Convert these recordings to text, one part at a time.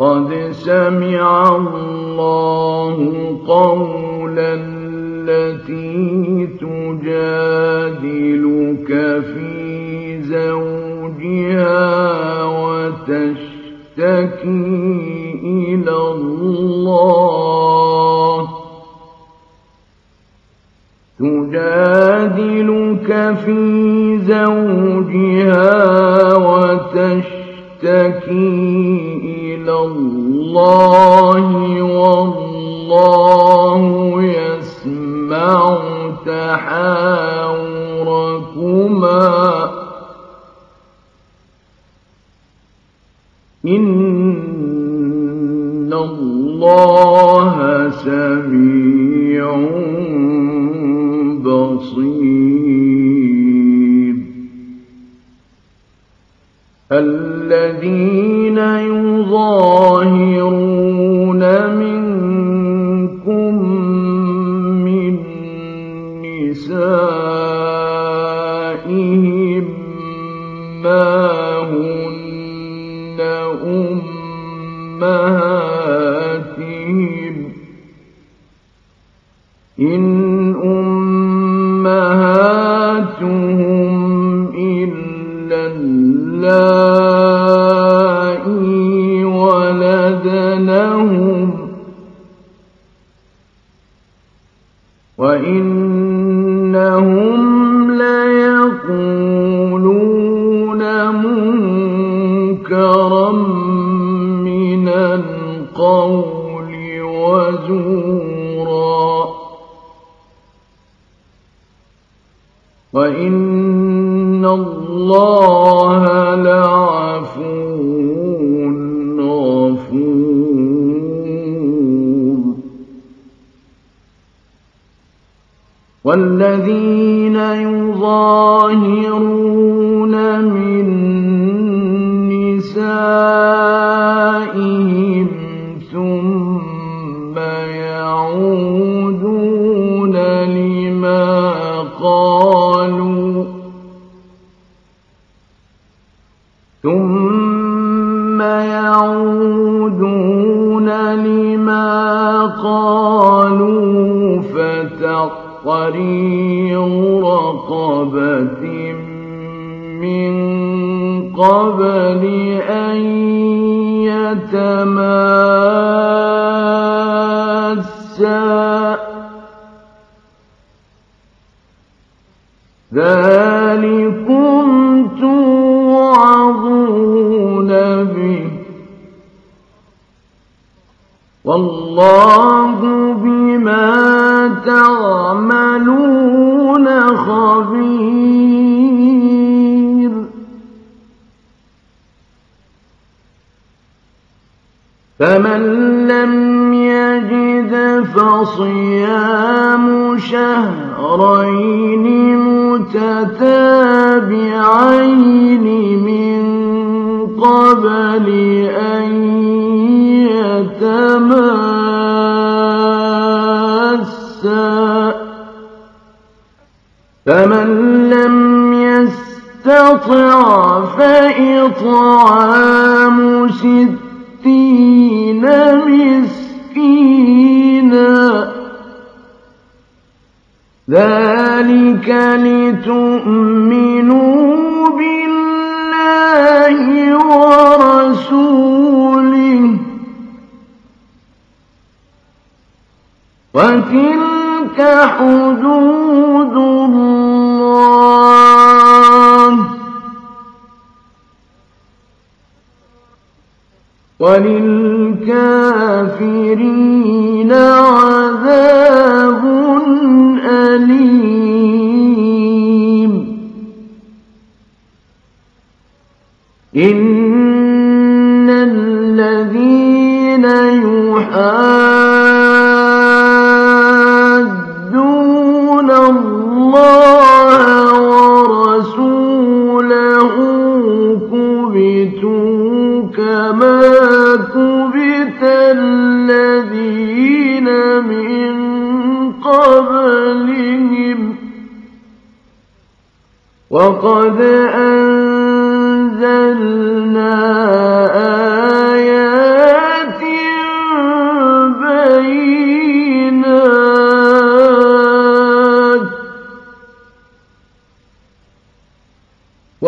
قد سمع الله قولا التي تجادلك في زوجها وتشتكي إلى الله والله يسمع تحاوركما إن الله سميع بصير. الذين يظاهرون منكم من نسائهم ما هن أمهاتهم إن أمهاتهم إلا اللائي ولدنهم وإنهم ليقولون منكرا من القول وزورا وإن الله لعفو غفور. والذين يظاهرون من نسائهم ثم يعودون لما قالوا فتحرير رقبة من قبل أن يتماسا ذلكم توعظون به والله بما تعملون خبير. فمن لم يجد فصيام شهرين متتابعين من قبل أن يتماسا فمن لم يستطع فإطعام 60 مسكينا ذلك لتؤمنوا بالله ورسوله وتلك حدود الله وللكافرين عذاب أليم. إن الذين يحادون الله ورسوله كبتوا كما كبت الذين من قبلهم وقد أنزلنا آيات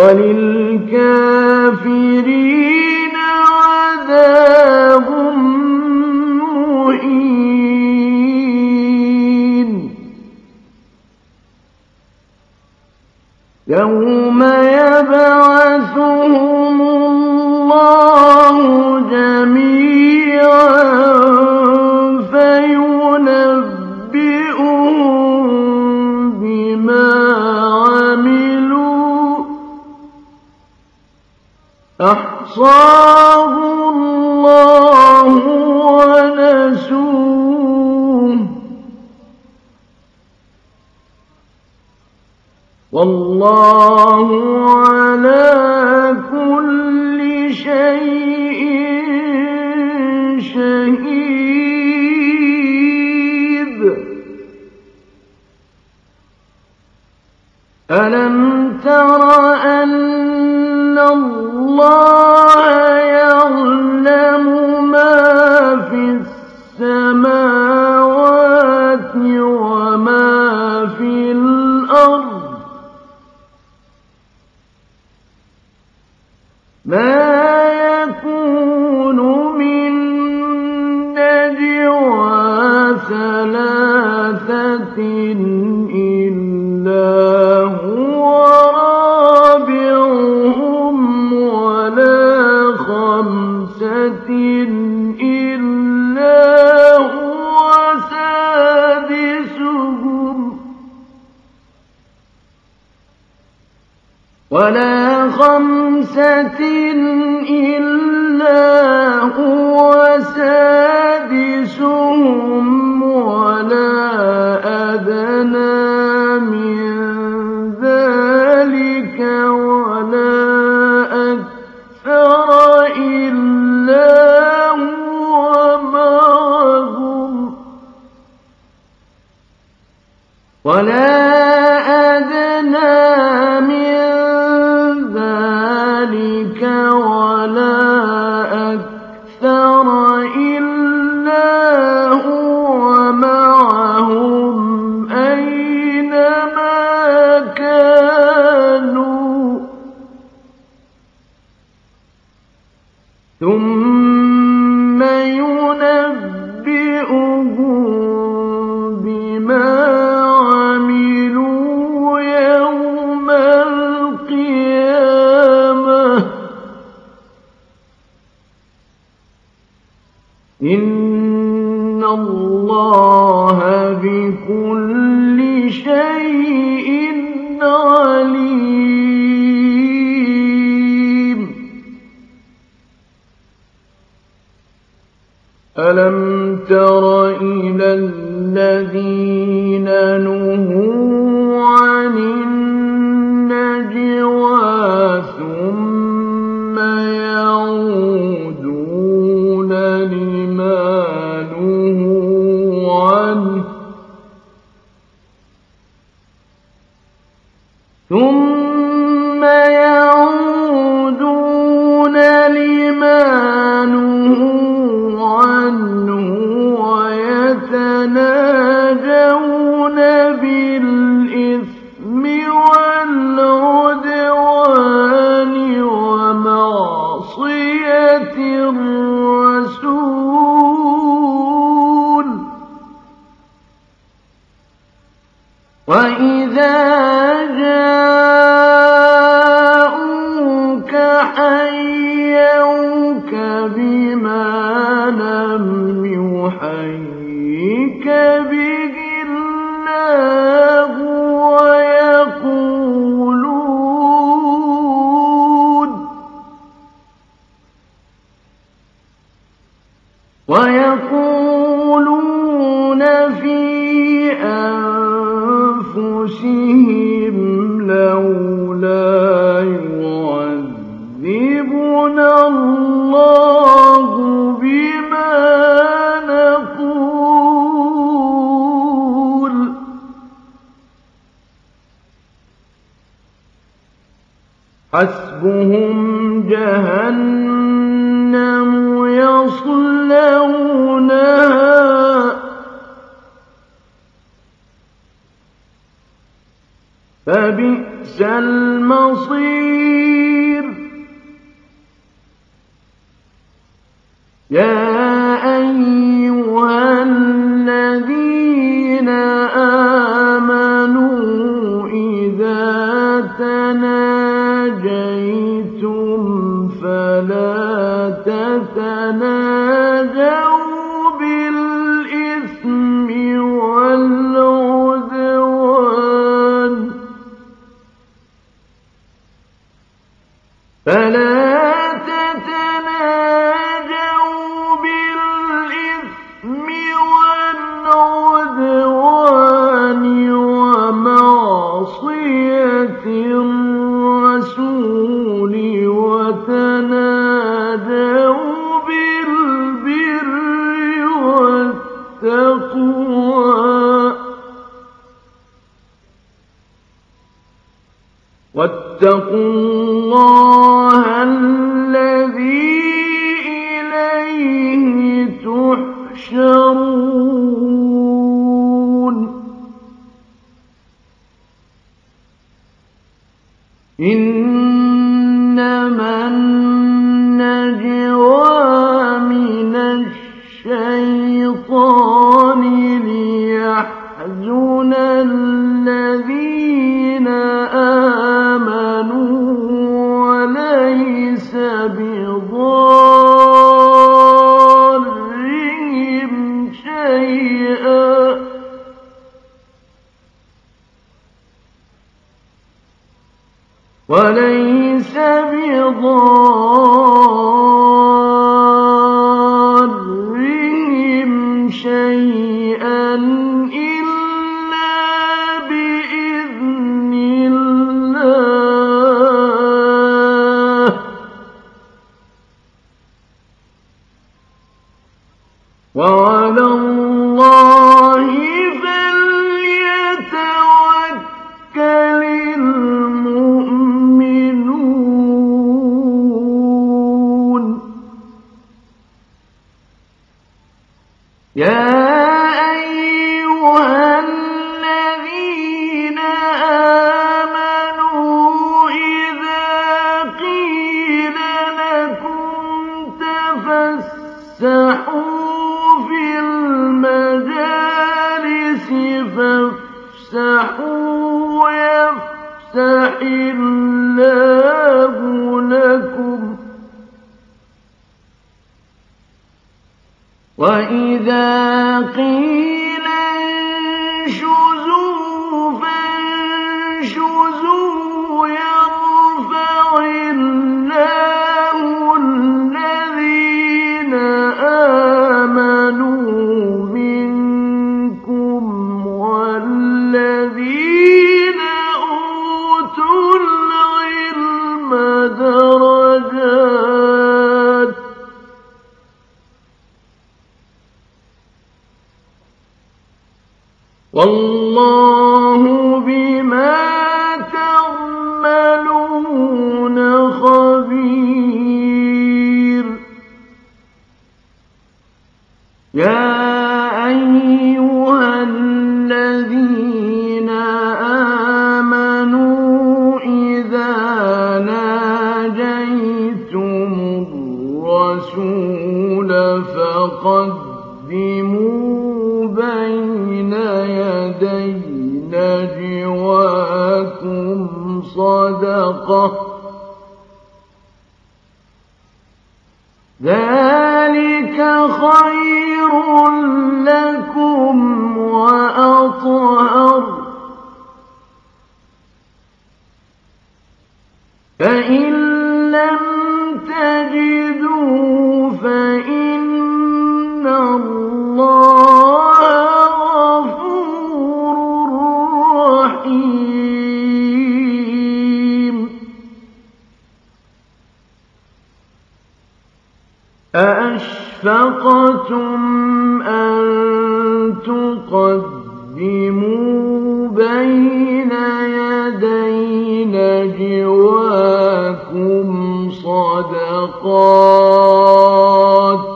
وَلِلْكَافِرِينَ عَذَابٌ مُّهِينٌ يَوْمَ يَبْعَثُهُمُ اللَّهُ جَمِيعًا فَيُنَبِّئُهُم بِمَا عَمِلُوا أَحْصَاهُ اللَّهُ وَنَسُوهُ وَاللَّهُ عَلَىٰ كُلِّ شَيْءٍ شَهِيدٌ أَلَمْ تَرَ أَنَّ اللَّهَ يَعْلَمُ مَا فِي السَّمَاوَاتِ وَمَا فِي الْأَرْضِ مَا يَكُونُ مِن نَّجْوَىٰ ثَلَاثَةٍ إِلَّا هُوَ رَابِعُهُمْ وَلَا خَمْسَةٍ إِلَّا هُوَ سَادِسُهُمْ وَلَا أَدْنَىٰ مِن ذَٰلِكَ وَلَا أَكْثَرَ إِلَّا هُوَ مَعَهُمْ أَيْنَمَا كَانُوا ثُمَّ يُنَبِّئُهُم بِمَا عَمِلُوا يَوْمَ الْقِيَامَةِ ۚ إِنَّ اللَّهَ بِكُلِّ شَيْءٍ عَلِيمٌ أَلَمْ تَرَ إِلَى الَّذِينَ نُهُوا عَنِ النَّجْوَىٰ ثُمَّ يَعُودُونَ لِمَا نُهُوا عَنْهُ وَيَتَنَاجَوْنَ بِالْإِثْمِ وَالْعُدْوَانِ وَمَعْصِيَتِ الرَّسُولِ وَإِذَا جَاءُوكَ حَيَّوْكَ بِمَا لَمْ يُحَيِّكَ بِهِ اللَّهُ وَيَقُولُونَ فِي أَنفُسِهِمْ لَوْلَا يُعَذِّبُنَا اللَّهُ بِمَا نَقُولُ ۚ حَسْبُهُمْ جَهَنَّمُ يَصْلَوْنَهَا فَبِئْسَ الْمَصِيرُ يا أيها الذين آمنوا إذا تناجيتم فلا تتناجوا بالإثم والعدوان ومعصية الرسول وتناجوا بالبر والتقوى واتقوا الله الذي إليه تحشرون إنما النجوى من الشيطان ليحزن الذين آمنوا وليس بضارهم شيئا إلا بإذن الله وعلى الله فليتوكل المؤمنون يا أيها الذين آمنوا إذا قيل لكم تفسحوا في المجالس فافسحوا يفسح الله لكم وإذا قيل انشزوا فانشزوا يرفع الله الذين آمنوا منكم والذين أوتوا العلم درجات والله بما تعملون خبير يا أيها الذين آمنوا إذا ناجيتم الرسول فقدموا بين يدي نجواكم صدقة ذلك خير لكم وأطهر فإن لم تجدوا فإن الله غفور رحيم أأشفقتم أن تقدموا بين يدي نجواكم صدقات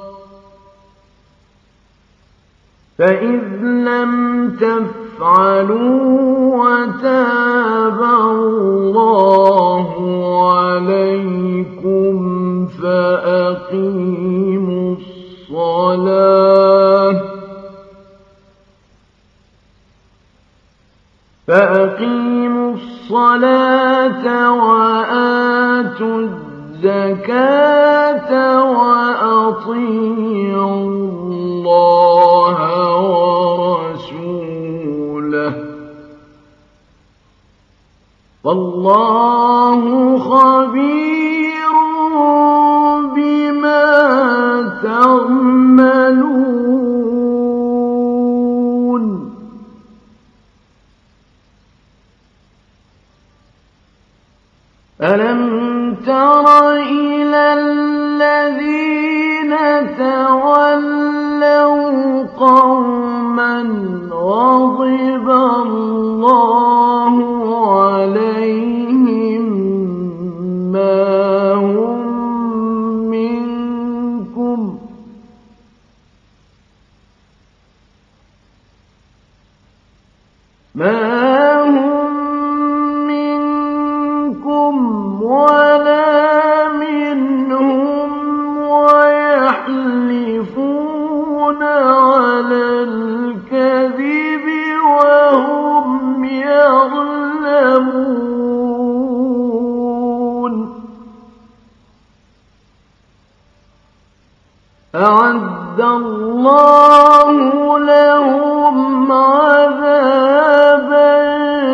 فإذ لم تفعلوا وتاب الله عليكم فأقيموا الصلاة وآتوا الزكاة وأطيعوا الله ورسوله والله خبير بما تعملون. ألم تر إلى الذين تولوا قوما غضب الله عليهم ما هم منكم ولا منهم ويحلفون على الكذب وهم يعلمون. أعد الله لهم عذابا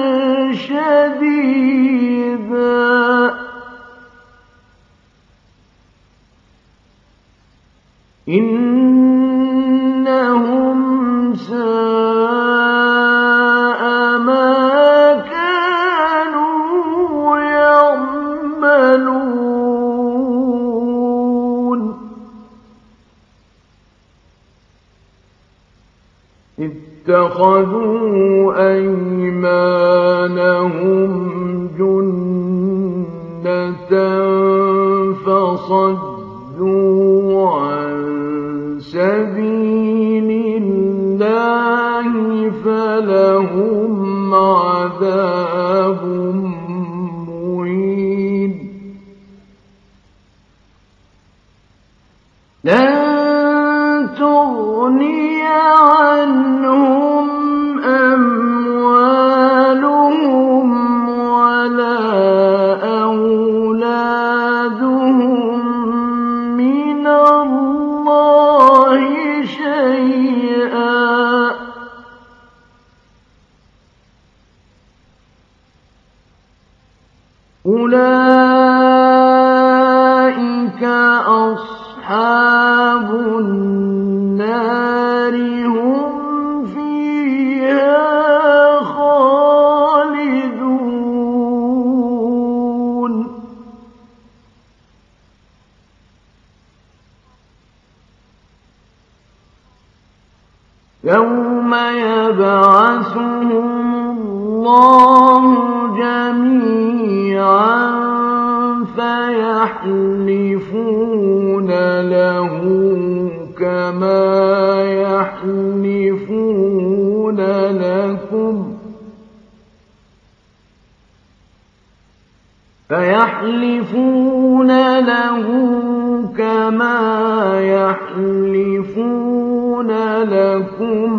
شديدا إنهم ساء ما كانوا يعملون. اتخذوا أيمانهم جنة فصدوا عن سبيل الله فلهم عذاب مهين. لن تغني عنهم أموالهم ولا أولادهم من الله شيئا أولئك أصحاب النار هم فيها خالدون. يوم يبعثهم الله جميعا فيحلفون له كما يحلفون لكم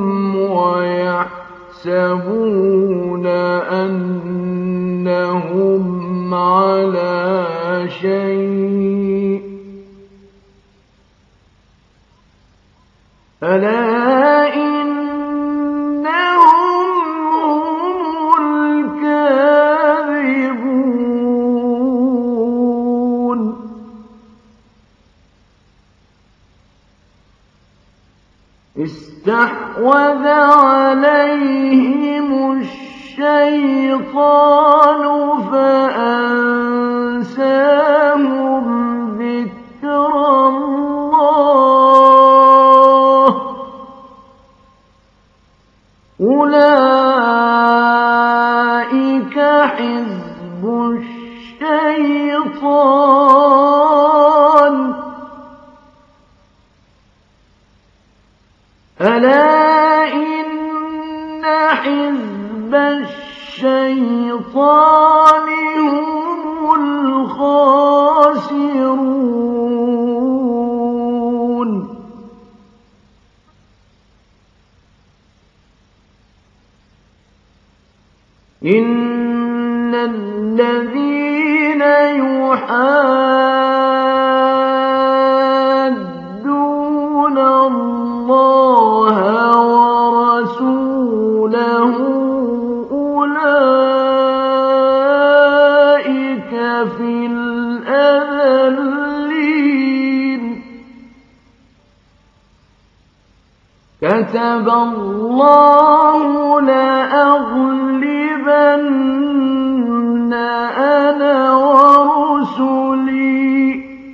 ويحسبون أنهم على شيء ألا إنهم هم الكاذبون. استحوذ عليهم الشيطان فأنساهم ذكر الله أولئك حزب الشيطان ألا إن حزب الشيطان هم الخاسرون. إن الذين يحادون الله ورسوله أولئك في الأذلين كتب الله لأغلبن أنا ورسلي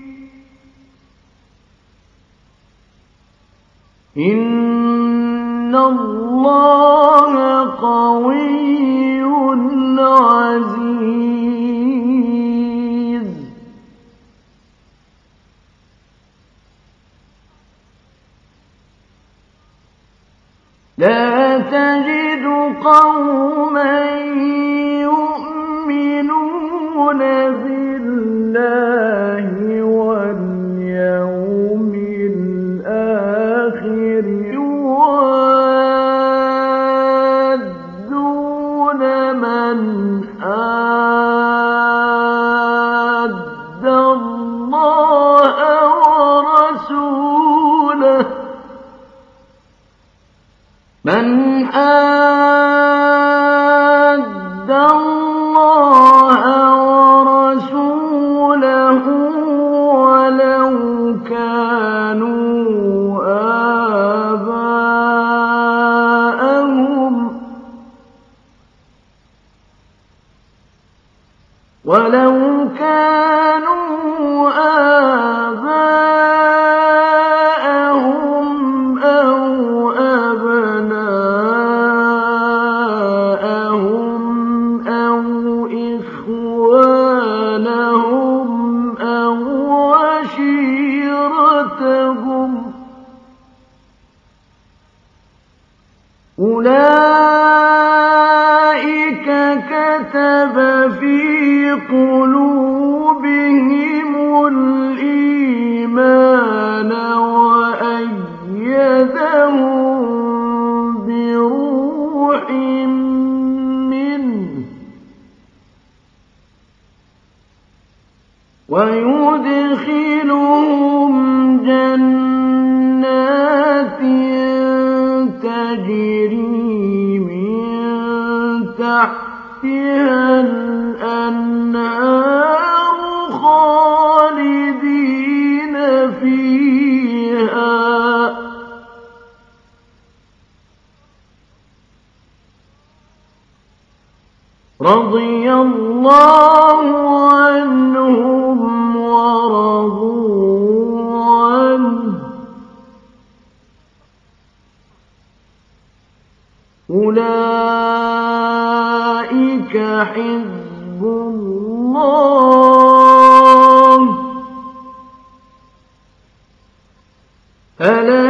إن الله قوي عزيز لا تجد قوما يؤمنون بالله واليوم الآخر يوادون من حاد الله ورسوله من حاد الله ورسوله ولو كانوا آباءهم أو أبناءهم أو إخوانهم أو عشيرتهم أولئك كتب في قلوبهم الإيمان وأيدهم بروح منه ويدخلهم جنات تجري من تحتها الأنهار خالدين فيها رضي الله عنهم ورضوا عنه أولئك حزب الله ألا